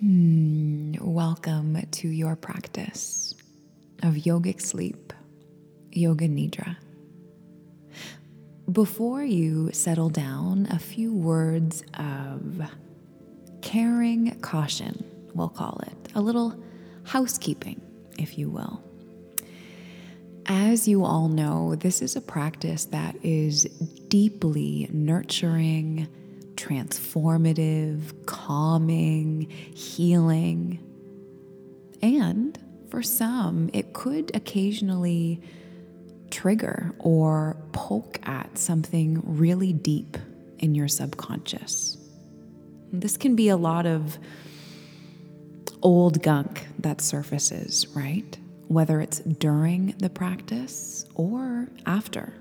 Welcome to your practice of yogic sleep, Yoga Nidra. Before you settle down, a few words of caring caution, we'll call it, a little housekeeping, if you will. As you all know, this is a practice that is deeply nurturing, transformative, calming, healing. And for some, it could occasionally trigger or poke at something really deep in your subconscious. This can be a lot of old gunk that surfaces, right? Whether it's during the practice or after.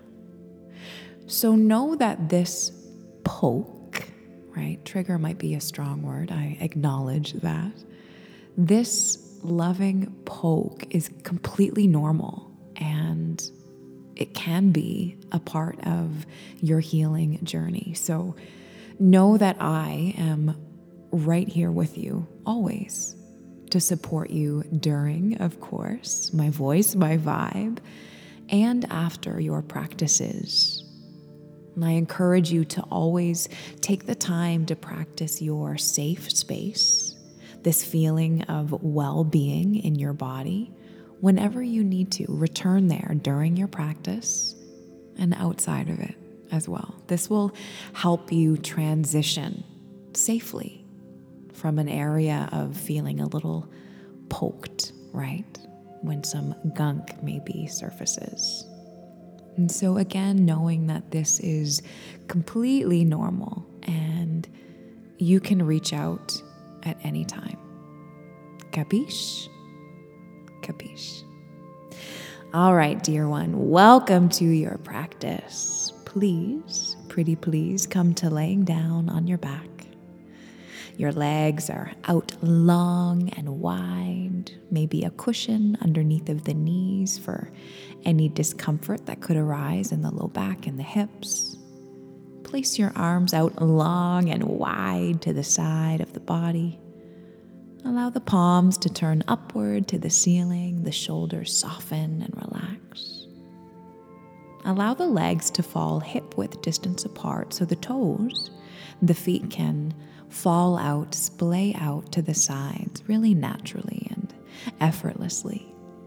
So know that this poke, right? Trigger might be a strong word. I acknowledge that. This loving poke is completely normal, and it can be a part of your healing journey. So know that I am right here with you always to support you during, of course, my voice, my vibe, and after your practices. And I encourage you to always take the time to practice your safe space, this feeling of well-being in your body. Whenever you need to, return there during your practice and outside of it as well. This will help you transition safely from an area of feeling a little poked, right? When some gunk maybe surfaces. And so again, knowing that this is completely normal and you can reach out at any time. Capiche? Capiche. All right, dear one, welcome to your practice. Please, pretty please, come to laying down on your back. Your legs are out long and wide, maybe a cushion underneath of the knees for any discomfort that could arise in the low back and the hips. Place your arms out long and wide to the side of the body. Allow the palms to turn upward to the ceiling, the shoulders soften and relax. Allow the legs to fall hip-width distance apart so the toes, the feet can fall out, splay out to the sides really naturally and effortlessly.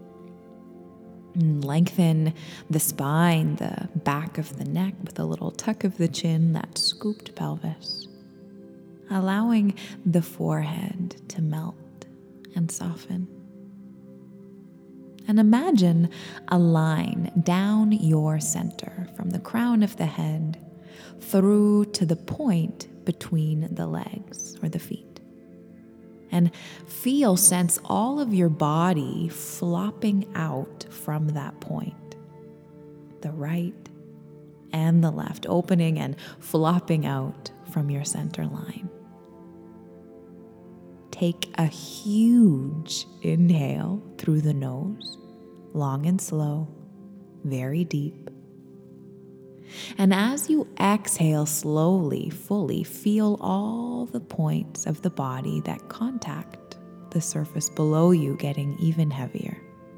And lengthen the spine, the back of the neck with a little tuck of the chin, that scooped pelvis. Allowing the forehead to melt and soften. And imagine a line down your center from the crown of the head through to the point between the legs or the feet. And sense all of your body flopping out from that point. The right and the left, opening and flopping out from your center line. Take a huge inhale through the nose, long and slow, very deep. And as you exhale slowly, fully, feel all the points of the body that contact the surface below you getting even heavier.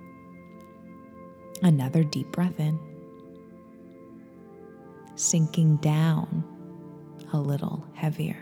Another deep breath in. Sinking down a little heavier.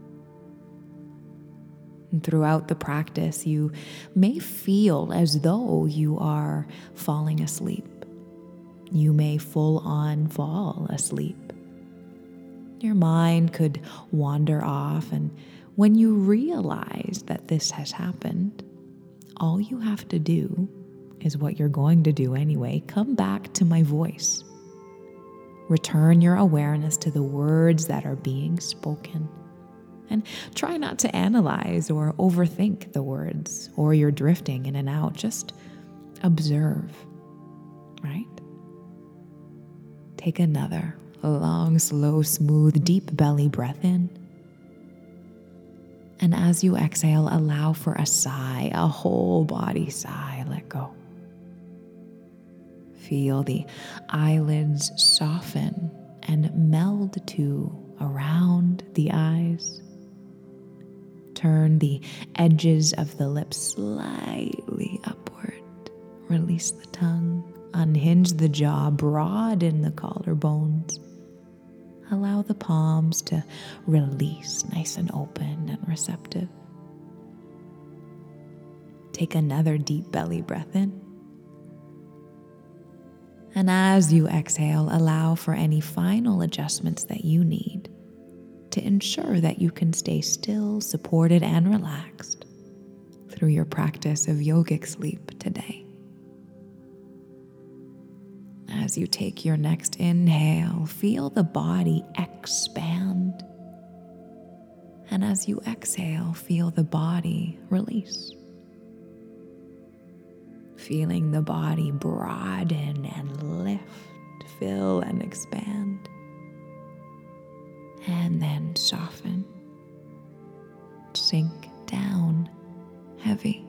And throughout the practice, you may feel as though you are falling asleep. You may full on fall asleep. Your mind could wander off, and when you realize that this has happened, all you have to do is what you're going to do anyway. Come back to my voice. Return your awareness to the words that are being spoken. And try not to analyze or overthink the words or you're drifting in and out. Just observe, right? Take another long, slow, smooth, deep belly breath in. And as you exhale, allow for a sigh, a whole body sigh. Let go. Feel the eyelids soften and meld to around the eyes. Turn the edges of the lips slightly upward. Release the tongue. Unhinge the jaw. Broaden the collarbones. Allow the palms to release, nice and open and receptive. Take another deep belly breath in. And as you exhale, allow for any final adjustments that you need to ensure that you can stay still, supported, and relaxed through your practice of yogic sleep today. As you take your next inhale, feel the body expand. And as you exhale, feel the body release. Feeling the body broaden and lift, fill and expand. And then soften, sink down heavy.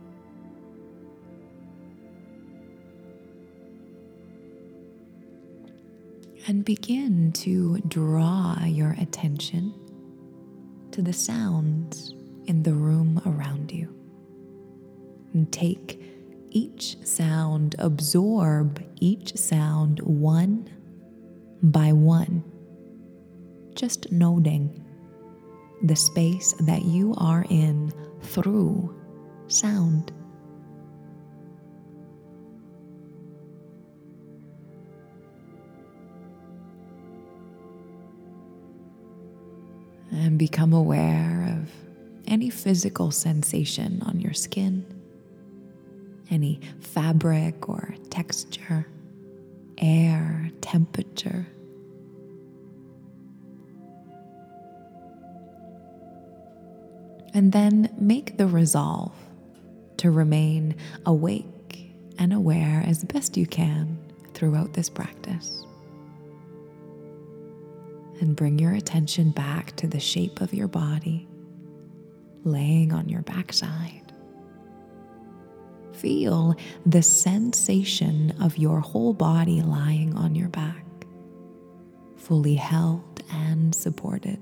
And begin to draw your attention to the sounds in the room around you. And take each sound, absorb each sound one by one. Just noting the space that you are in through sound. And become aware of any physical sensation on your skin, any fabric or texture, air, temperature. And then make the resolve to remain awake and aware as best you can throughout this practice. And bring your attention back to the shape of your body, laying on your backside. Feel the sensation of your whole body lying on your back, fully held and supported.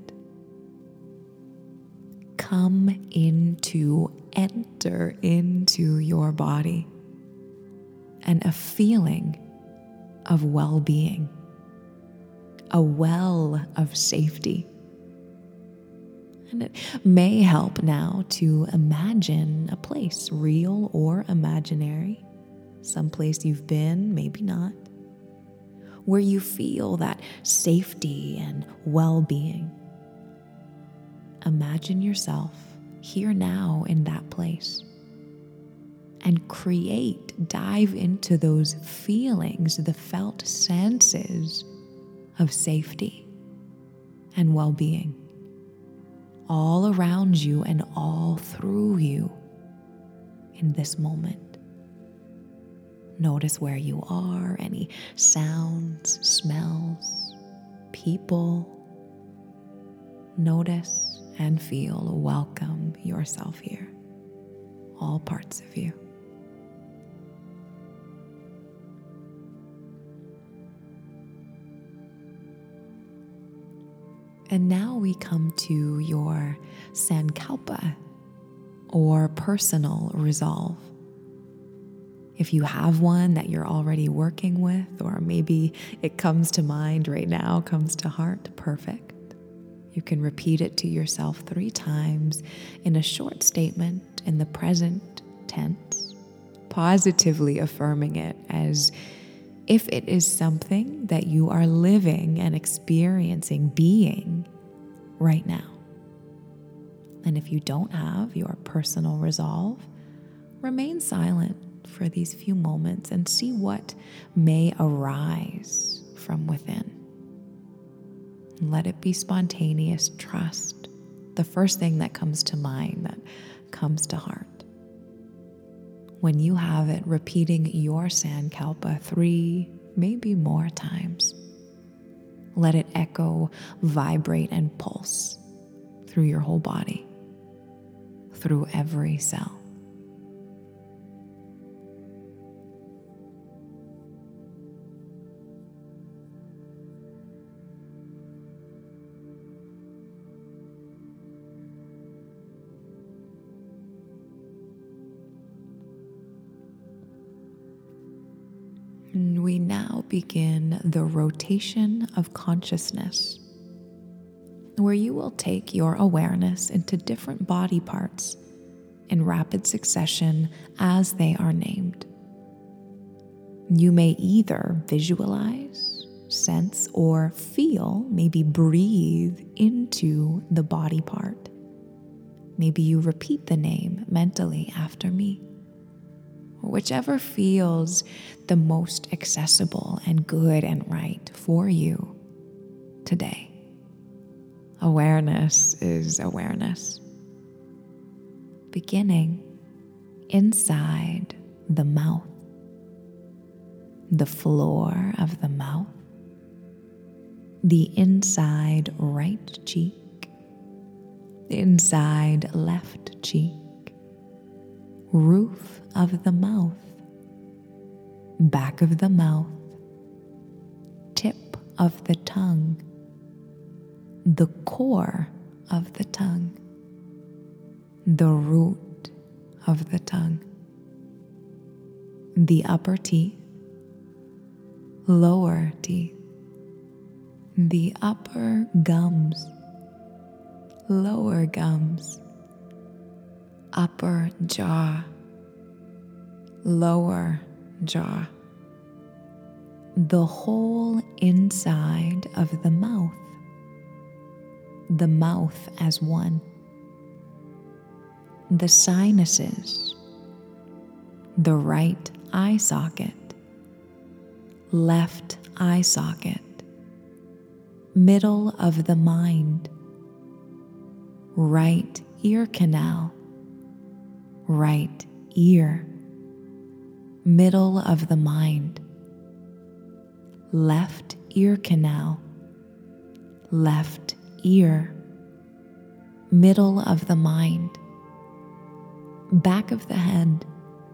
Enter into your body and a feeling of well-being, a well of safety. And it may help now to imagine a place, real or imaginary, someplace you've been, maybe not, where you feel that safety and well-being. Imagine yourself here now in that place and dive into those feelings, the felt senses of safety and well-being all around you and all through you in this moment. Notice where you are, any sounds, smells, people. Notice and feel, welcome yourself here, all parts of you. And now we come to your Sankalpa, or personal resolve. If you have one that you're already working with, or maybe it comes to mind right now, comes to heart, perfect. You can repeat it to yourself 3 times in a short statement in the present tense, positively affirming it as if it is something that you are living and experiencing, being right now. And if you don't have your personal resolve, remain silent for these few moments and see what may arise from within. Let it be spontaneous. Trust the first thing that comes to mind, that comes to heart. When you have it, repeating your Sankalpa 3, maybe more times. Let it echo, vibrate, and pulse through your whole body, through every cell. And we now begin the rotation of consciousness, where you will take your awareness into different body parts in rapid succession as they are named. You may either visualize, sense, or feel, maybe breathe into the body part. Maybe you repeat the name mentally after me. Whichever feels the most accessible and good and right for you today. Awareness is awareness. Beginning inside the mouth, the floor of the mouth, the inside right cheek, the inside left cheek, roof of the mouth, back of the mouth, tip of the tongue, the core of the tongue, the root of the tongue, the upper teeth, lower teeth, the upper gums, lower gums, upper jaw, lower jaw, the whole inside of the mouth as one, the sinuses, the right eye socket, left eye socket, middle of the mind, right ear canal, right ear, middle of the mind, left ear canal, left ear, middle of the mind, back of the head,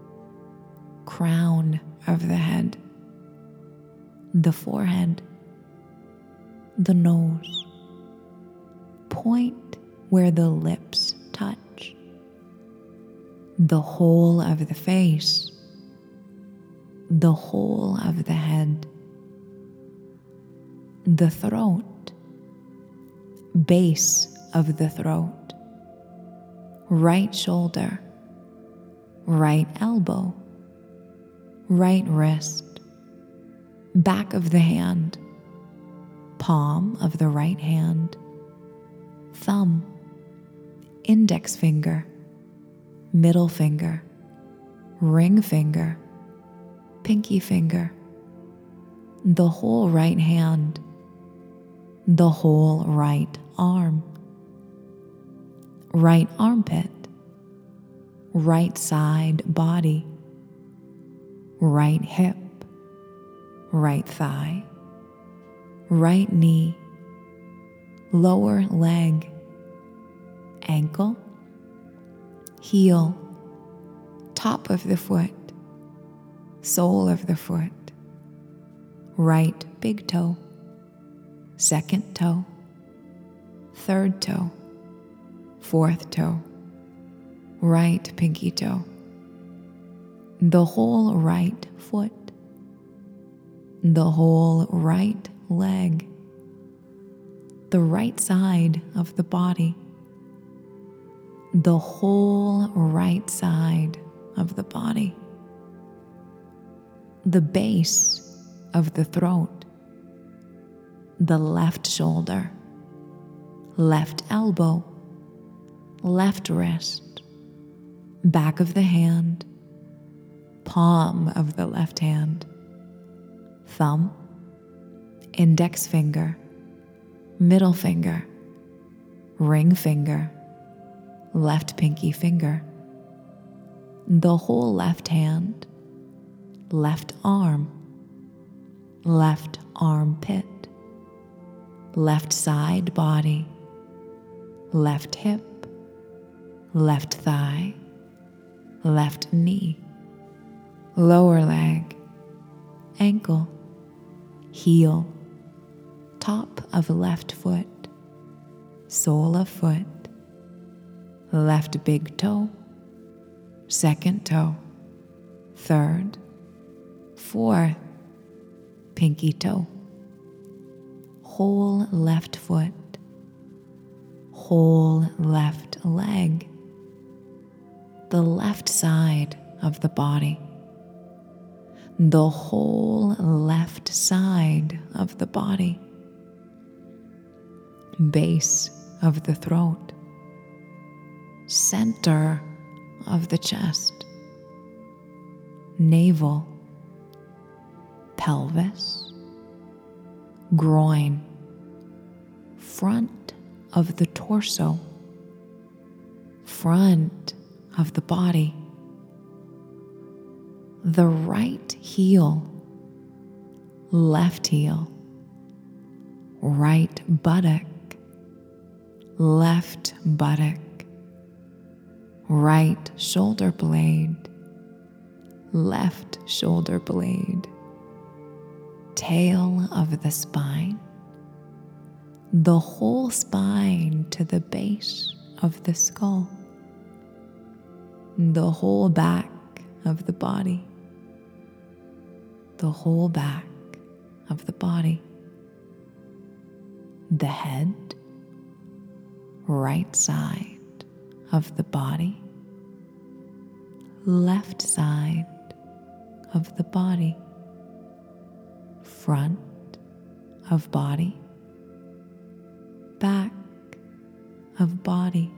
crown of the head, the forehead, the nose, point where the lips touch, the whole of the face, the whole of the head, the throat, base of the throat, right shoulder, right elbow, right wrist, back of the hand, palm of the right hand, thumb, index finger, middle finger, ring finger, pinky finger, the whole right hand, the whole right arm, right armpit, right side body, right hip, right thigh, right knee, lower leg, ankle, heel, top of the foot, sole of the foot, right big toe, second toe, third toe, fourth toe, right pinky toe, the whole right foot, the whole right leg, the right side of the body, the whole right side of the body, the base of the throat, the left shoulder, left elbow, left wrist, back of the hand, palm of the left hand, thumb, index finger, middle finger, ring finger, left pinky finger, the whole left hand, left arm, left armpit, left side body, left hip, left thigh, left knee, lower leg, ankle, heel, top of left foot, sole of foot, left big toe, second toe, third, fourth, pinky toe, whole left foot, whole left leg, the left side of the body, the whole left side of the body, base of the throat, center of the chest, navel, pelvis, groin, front of the torso, front of the body, the right heel, left heel, right buttock, left buttock, right shoulder blade, left shoulder blade, tail of the spine, the whole spine to the base of the skull, the whole back of the body, the whole back of the body, the head, right side of the body, left side of the body, front of body, back of body,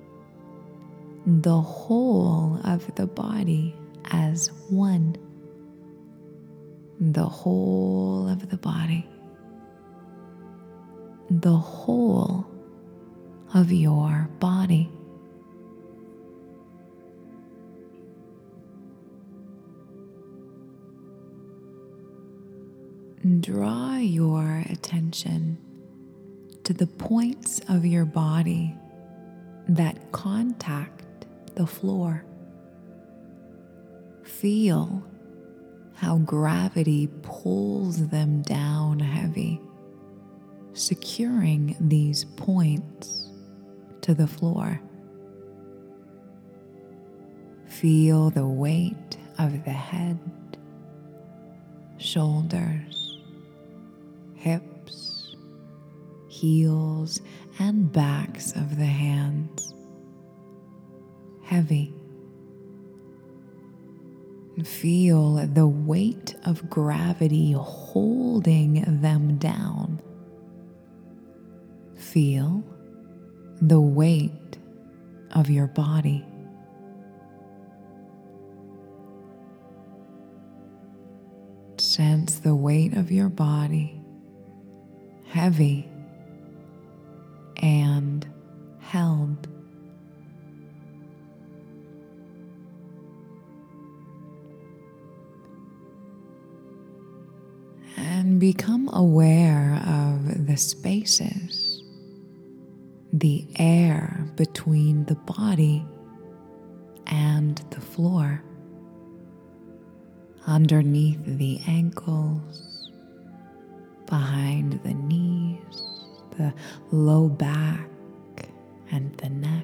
the whole of the body as one, the whole of the body, the whole of your body. Draw your attention to the points of your body that contact the floor. Feel how gravity pulls them down heavy, securing these points to the floor. Feel the weight of the head, shoulders, hips, heels, and backs of the hands. Heavy. Feel the weight of gravity holding them down. Feel the weight of your body. Sense the weight of your body, heavy and held. And become aware of the spaces, the air between the body and the floor, underneath the ankles, behind the knees, the low back and the neck.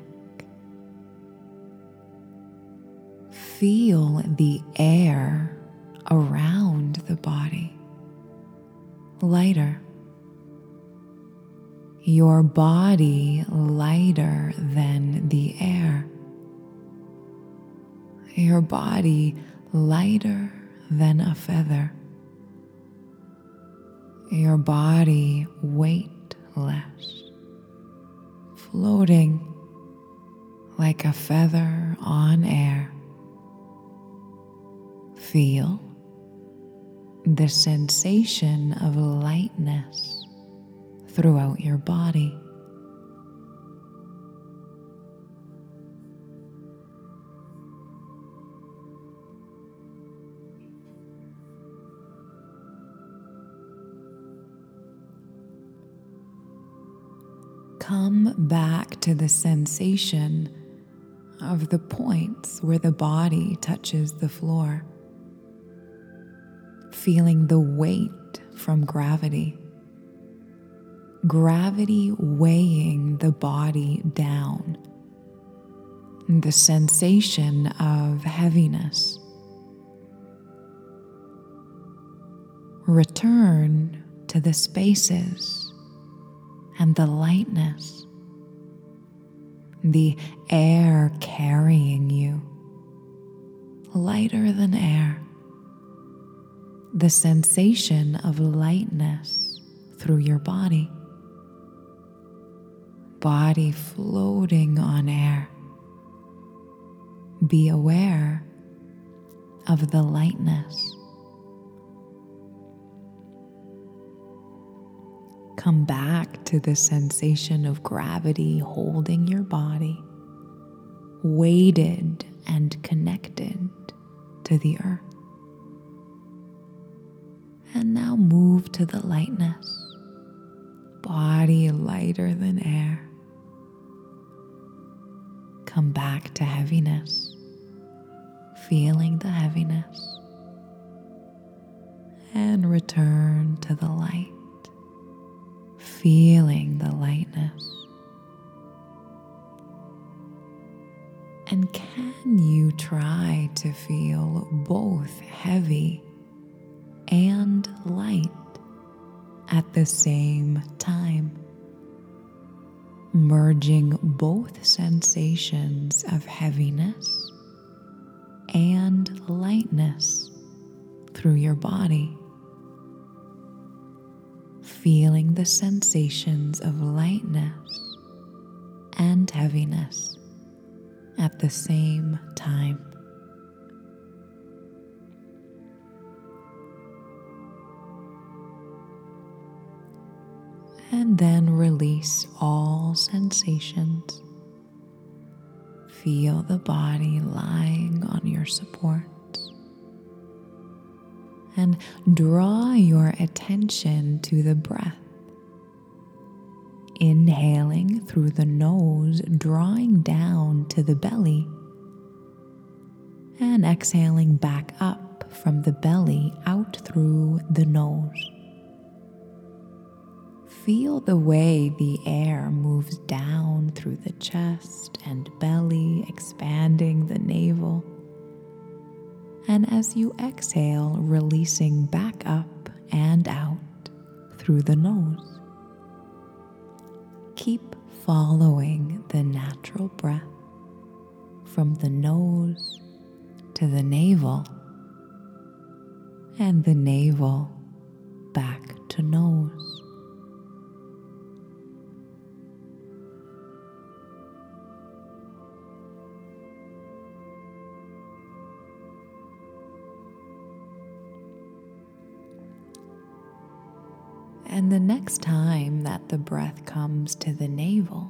Feel the air around the body, lighter. Your body lighter than the air. Your body lighter than a feather. Your body weightless, floating like a feather on air. Feel the sensation of lightness throughout your body. Come back to the sensation of the points where the body touches the floor, feeling the weight from gravity. Gravity weighing the body down. The sensation of heaviness. Return to the spaces and the lightness, the air carrying you, lighter than air, the sensation of lightness through your body, body floating on air. Be aware of the lightness. Come back to the sensation of gravity holding your body, weighted and connected to the earth. And now move to the lightness, body lighter than air. Come back to heaviness, feeling the heaviness, and return to the light, feeling the lightness. And can you try to feel both heavy and light at the same time, merging both sensations of heaviness and lightness through your body, feeling the sensations of lightness and heaviness at the same time. And then release all sensations. Feel the body lying on your supports. And draw your attention to the breath. Inhaling through the nose, drawing down to the belly. And exhaling back up from the belly out through the nose. Feel the way the air moves down through the chest and belly, expanding the navel. And as you exhale, releasing back up and out through the nose. Keep following the natural breath from the nose to the navel, and the navel back to nose. And the next time that the breath comes to the navel,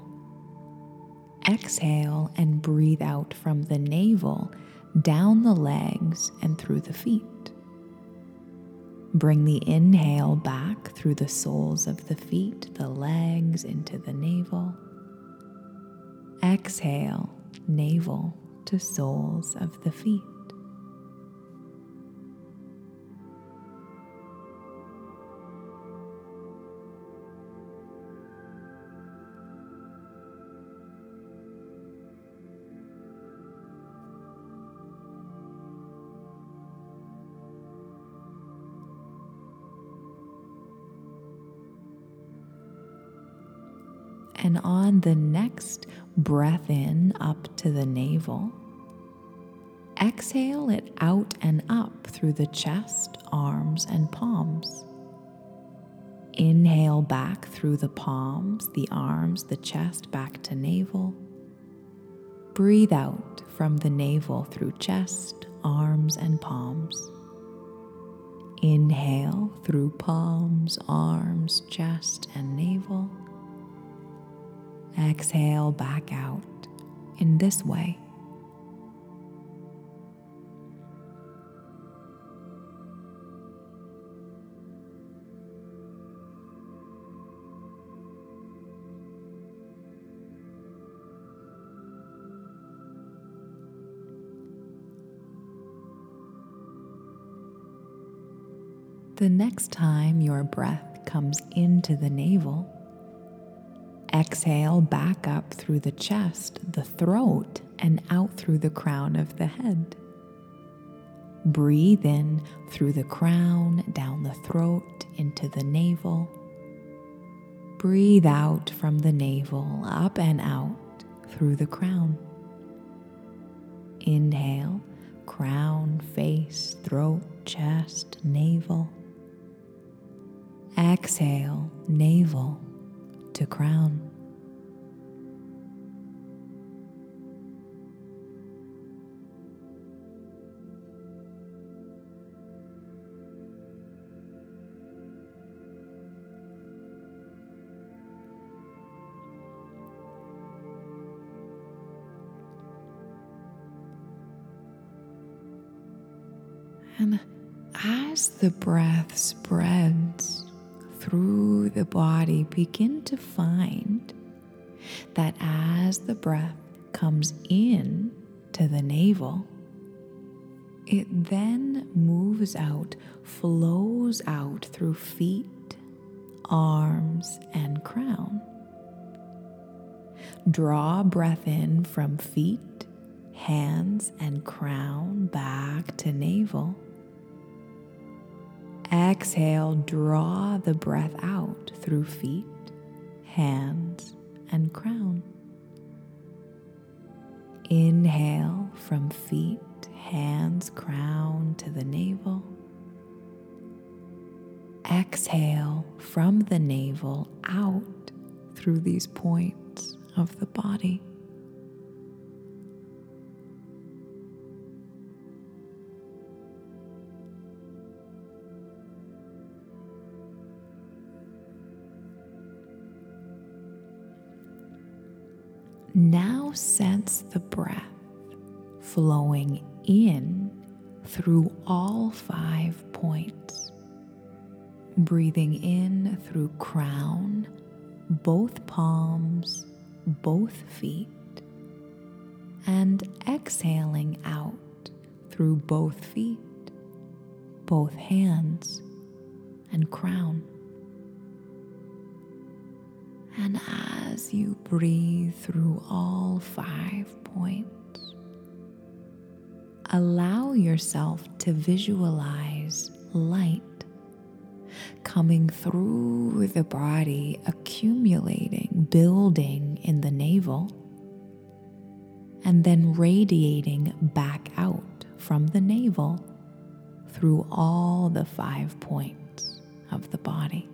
exhale and breathe out from the navel down the legs and through the feet. Bring the inhale back through the soles of the feet, the legs into the navel. Exhale, navel to soles of the feet. And on the next breath in up to the navel, exhale it out and up through the chest, arms, and palms. Inhale back through the palms, the arms, the chest, back to navel. Breathe out from the navel through chest, arms, and palms. Inhale through palms, arms, chest, and navel. Exhale back out in this way. The next time your breath comes into the navel, exhale back up through the chest, the throat, and out through the crown of the head. Breathe in through the crown, down the throat, into the navel. Breathe out from the navel, up and out through the crown. Inhale, crown, face, throat, chest, navel. Exhale, navel to crown. And as the breath spreads through the body, begin to find that as the breath comes in to the navel, it then moves out, flows out through feet, arms, and crown. Draw breath in from feet, hands, and crown back to navel. Exhale, draw the breath out through feet, hands, and crown. Inhale from feet, hands, crown to the navel. Exhale from the navel out through these points of the body. Now sense the breath flowing in through all 5 points. Breathing in through crown, both palms, both feet, and exhaling out through both feet, both hands, and crown. And as you breathe through all 5 points, allow yourself to visualize light coming through the body, accumulating, building in the navel, and then radiating back out from the navel through all the 5 points of the body.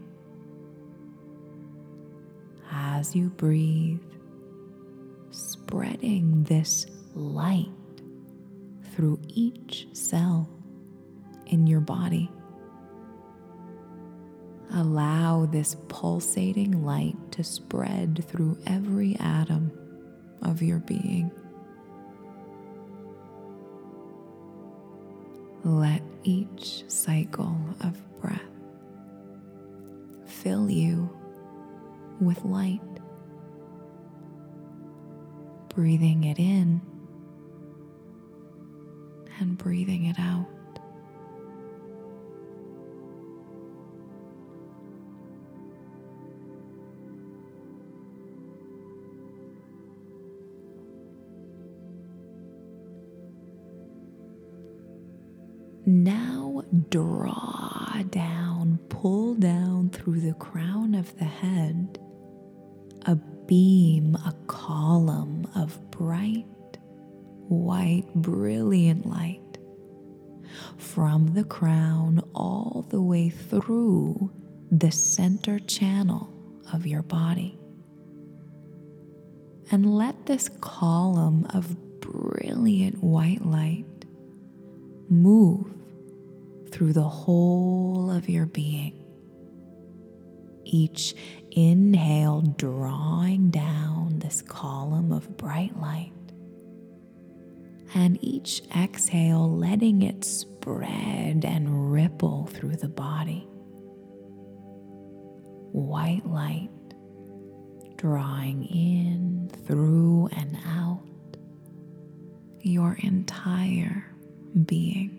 As you breathe, spreading this light through each cell in your body. Allow this pulsating light to spread through every atom of your being. Let each cycle of breath fill you with light. Breathing it in and breathing it out. Now draw down, pull down through the crown of the head, a beam, a column of bright, white, brilliant light from the crown all the way through the center channel of your body. And let this column of brilliant white light move through the whole of your being. Each inhale drawing down this column of bright light, and each exhale letting it spread and ripple through the body. White light drawing in, through, and out your entire being.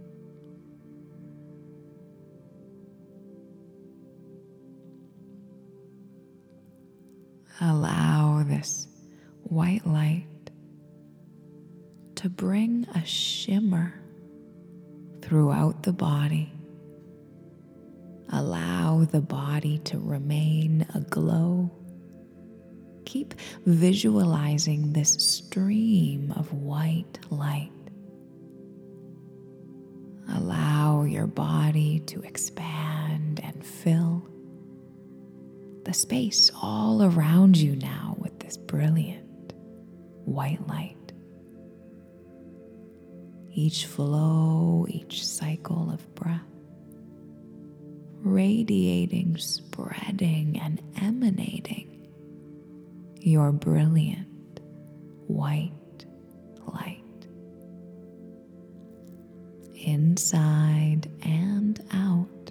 Allow this white light to bring a shimmer throughout the body. Allow the body to remain aglow. Keep visualizing this stream of white light. Allow your body to expand and fill the space all around you now with this brilliant white light. Each flow, each cycle of breath, radiating, spreading, and emanating your brilliant white light. Inside and out,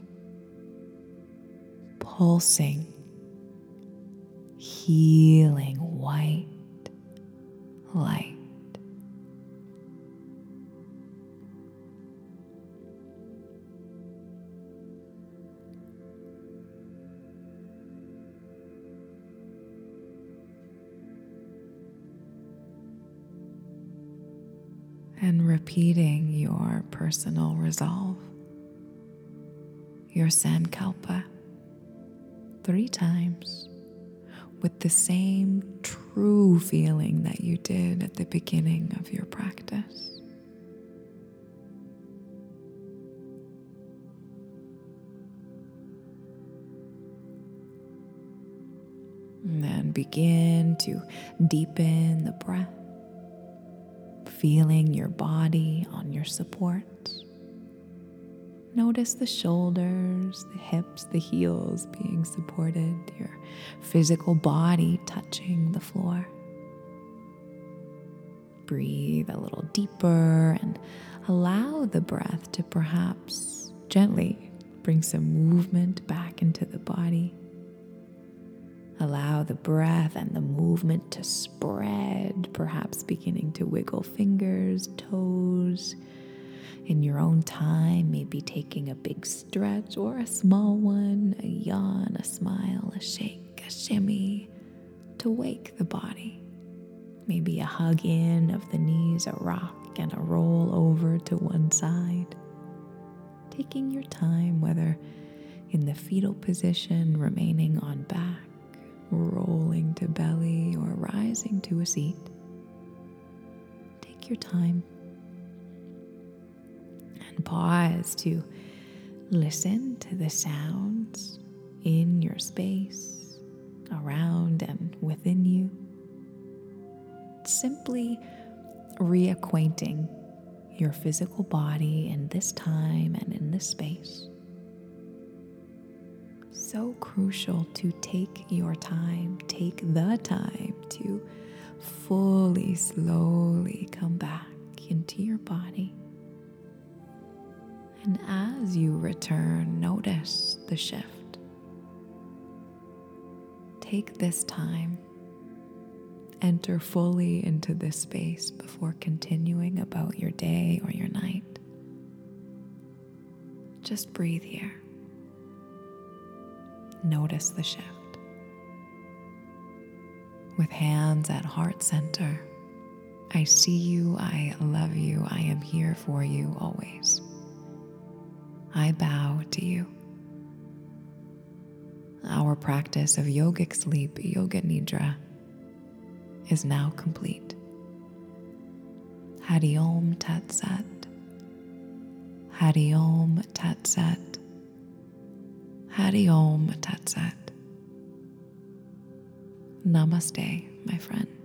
pulsing, healing white light. And repeating your personal resolve, your Sankalpa, 3 times with the same true feeling that you did at the beginning of your practice. And then begin to deepen the breath, feeling your body on your supports. Notice the shoulders, the hips, the heels being supported, your physical body touching the floor. Breathe a little deeper and allow the breath to perhaps gently bring some movement back into the body. Allow the breath and the movement to spread, perhaps beginning to wiggle fingers, toes. In your own time, maybe taking a big stretch or a small one, a yawn, a smile, a shake, a shimmy to wake the body. Maybe a hug in of the knees, a rock, and a roll over to one side. Taking your time, whether in the fetal position, remaining on back, rolling to belly, or rising to a seat. Take your time and pause to listen to the sounds in your space, around and within you. Simply reacquainting your physical body in this time and in this space. So crucial to take your time, take the time to fully, slowly come back into your body. And as you return, notice the shift. Take this time, enter fully into this space before continuing about your day or your night. Just breathe here. Notice the shift. With hands at heart center, I see you, I love you, I am here for you always. I bow to you. Our practice of yogic sleep, Yoga Nidra, is now complete. Hari Om Tat Sat. Hari Om Tat Sat. Hari Om Tat Sat. Namaste, my friend.